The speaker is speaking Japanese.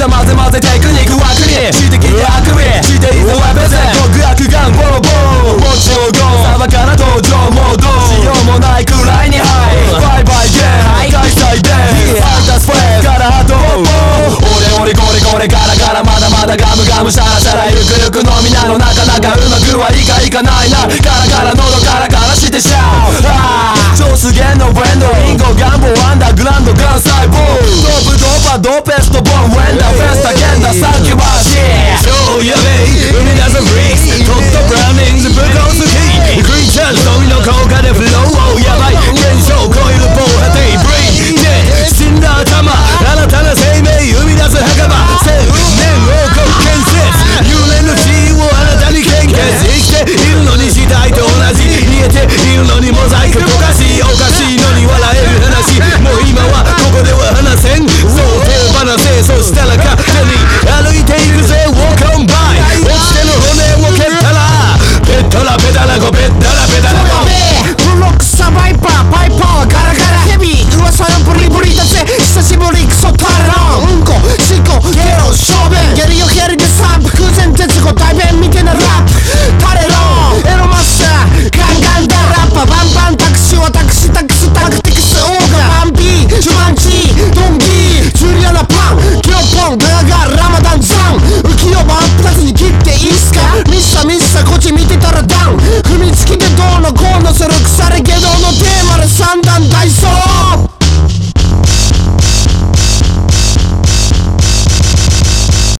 ゃ混ぜ混ぜテクニック枠にしてきてあくびしていざは別極悪眼ボロボロもちろん爽かな登場もうどうしようもないくらいにハイバイバイゲーム開催でファンタスフェイからハート俺ゴリゴリガラガラまだまだガムガムシャラシャラゆくゆく飲みなのなかなかうまくはいかないなガラガラ喉ガラガラしてシャウ超すげえのブレンドリンゴガンボアンダーグランドガン細胞ドープドーパードーペストボンウェンダーフェスタゲンダーサンキューバー